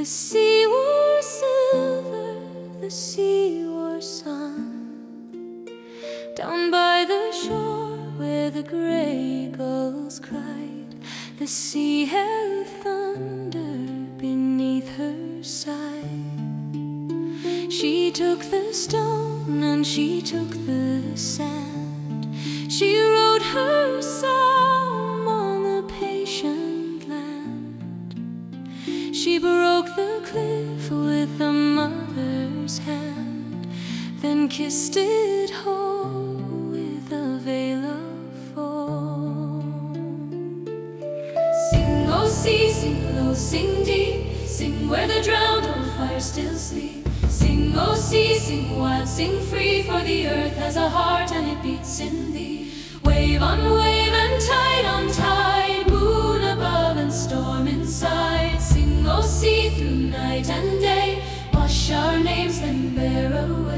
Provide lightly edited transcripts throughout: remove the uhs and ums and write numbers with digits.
The sea wore silver, the sea wore sun. Down by the shore where the gray gulls cried, the sea held thunder beneath her side. She took the stone and she took the sand. She wrote her psalm on the patient land. She broke the cliff with a mother's hand, then kissed it whole with a veil of foam. Sing, oh sea, sing low, sing deep, sing where the drowned old fires still sleep. Sing, oh sea, sing wild, sing free, for the earth has a heart and it beats in thee. Wave on wave and tide on tide, moon above and storm inside. Sing, oh sea, through night and day, wash our names then bear away.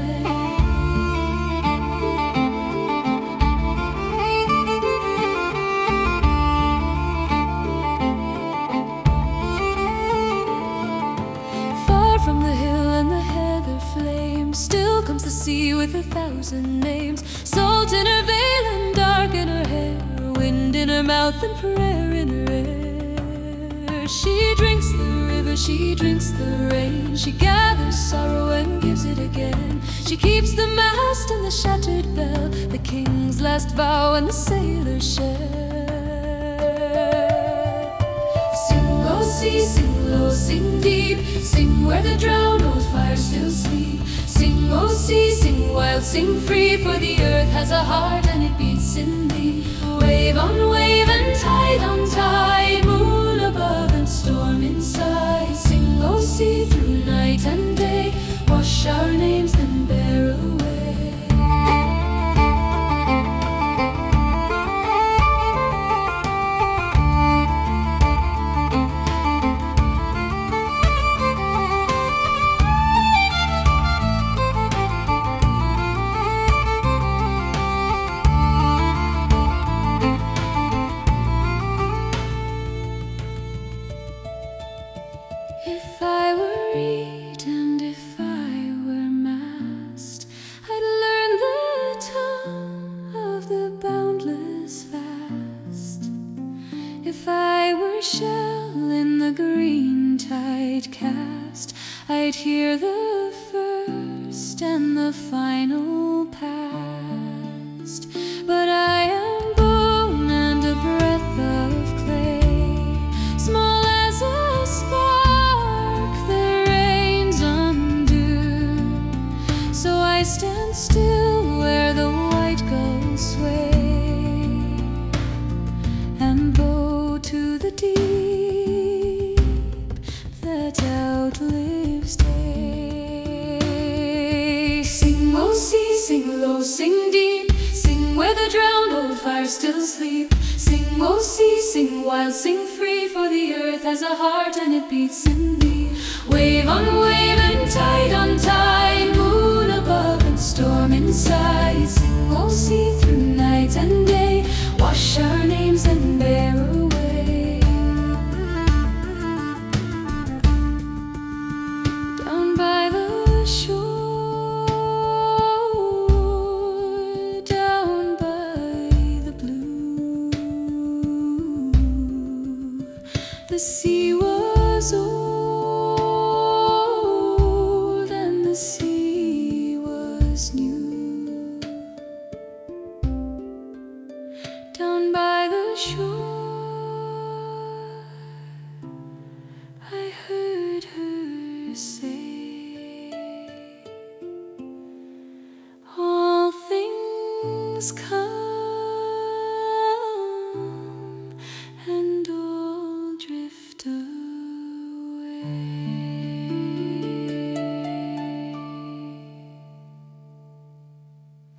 From the hill and the heather flame, still comes the sea with 1,000 names. Salt in her veil and dark in her hair, wind in her mouth and prayer in her air. She drinks the river, she drinks the rain, she gathers sorrow and gives it again. She keeps the mast and the shattered bell, the king's last vow and the sailor's share. Sing, oh sea, sing low, sing deep, sing where the drowned old fires still sleep. Sing, oh sea, sing wild, sing free, for the earth has a heart and it beats in thee. Wave on wave and tide on tide, moon above and storm inside. Sing, oh sea, through night and day, wash our names then bear away. If I were reed and if I were mast, I'd learn the tongue of the boundless vast. If I were shell in the green tide cast, I'd hear the first and the final past. But I am bone and a breath of clay, small as a spark the reins undo. So I stand still where the white gulls sway, and bow to the deep that outlives day. Sing, oh sea, sing low, sing deep, sing where the drowned old fires still sleep. Sing, oh sea, sing wild, sing free, for the earth has a heart and it beats in thee. Wave on wave and tide on tide, moon above and storm inside. Sing, oh sea, through night and day, wash our names and bear away. Down by the shore, down by the blue, the sea was old and the sea was new. Down by the shore, I heard her say, all things come